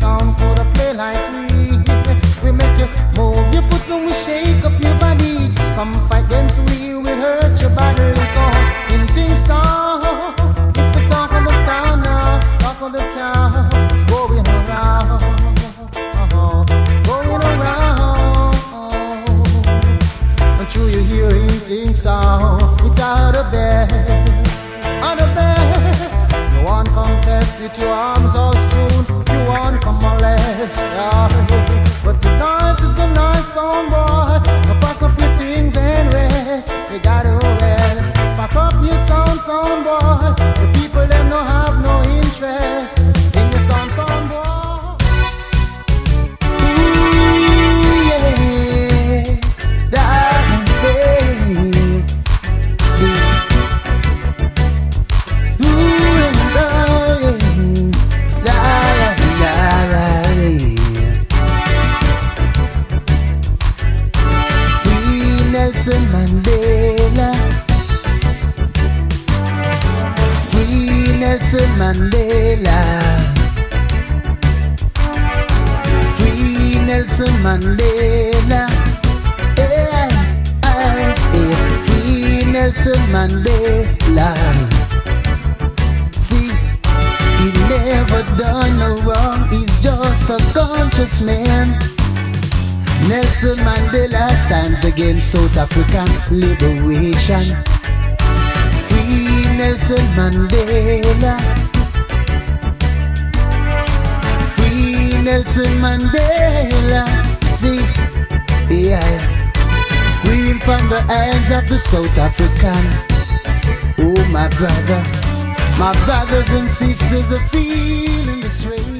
sound could have play like we make you move your foot and we shake up your body. Come fight against we will hurt your body. Cause in things sound, it's the talk of the town now. Talk of the town, it's going around, going around. Until you hearing things sound, it's all the best, all the best. You want contest with your arms all strewn, you want come molest, yeah. But tonight is the night, song boy. Now pack up your things and rest. You gotta rest. Pack up your sound boy. The people them no have no interest in your sound boy. Ooh, yeah, that way. See. Nelson Mandela, free Nelson Mandela, free Nelson Mandela, free Nelson Mandela. See, he never done no wrong, he's just a conscious man. Nelson Mandela stands against South African liberation. Free Nelson Mandela. Free Nelson Mandela. See, yeah. Free him from the hands of the South African. Oh, my brother. My brothers and sisters are feeling the strain.